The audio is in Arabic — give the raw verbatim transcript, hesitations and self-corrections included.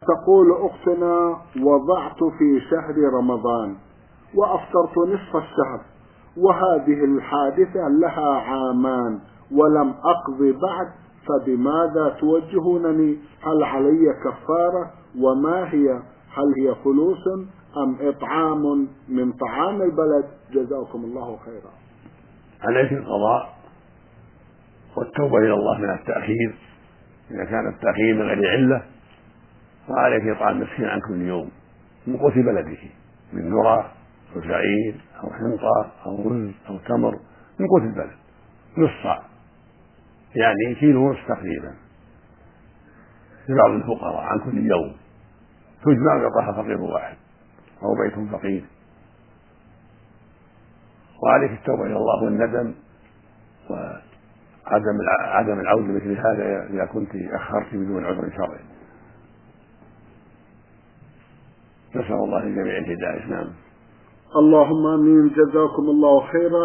تقول أختنا: وضعت في شهر رمضان وأفطرت نصف الشهر، وهذه الحادثة لها عامان ولم أقضي بعد، فبماذا توجهونني؟ هل علي كفارة؟ وما هي؟ هل هي فلوس أم إطعام من طعام البلد؟ جزاكم الله خيرا. عليك القضاء والتوبة إلى الله من التأخير إذا كان التأخير من غير علة، وعليك إطعام مسكين عن كل يوم من قوت بلدك، من ذرة أو شعير أو حنطة أو رز أو تمر، من قوت البلد نصف صاع، يعني كيلو ونصف تقريبا لبعض الفقراء عن كل يوم، تجمع ويعطاها فقير واحد أو بيت فقير. وعليك التوبة إلى الله والندم وعدم عدم العودة مثل هذا إذا كنت أخرت بدون عذر شرعي. نسأل الله للجميع الهداية. نعم. اللهم آمين. جزاكم الله خيرا.